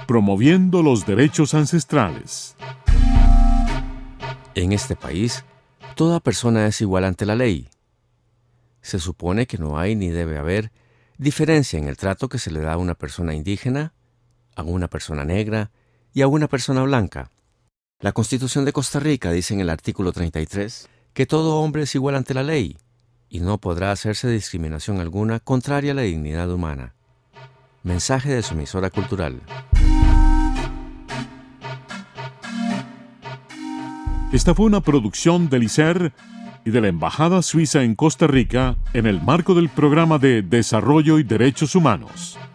promoviendo los derechos ancestrales. En este país, toda persona es igual ante la ley. Se supone que no hay ni debe haber diferencia en el trato que se le da a una persona indígena, a una persona negra y a una persona blanca. La Constitución de Costa Rica dice en el artículo 33 que todo hombre es igual ante la ley y no podrá hacerse discriminación alguna contraria a la dignidad humana. Mensaje de su emisora cultural. Esta fue una producción del ICER y de la Embajada Suiza en Costa Rica en el marco del Programa de Desarrollo y Derechos Humanos.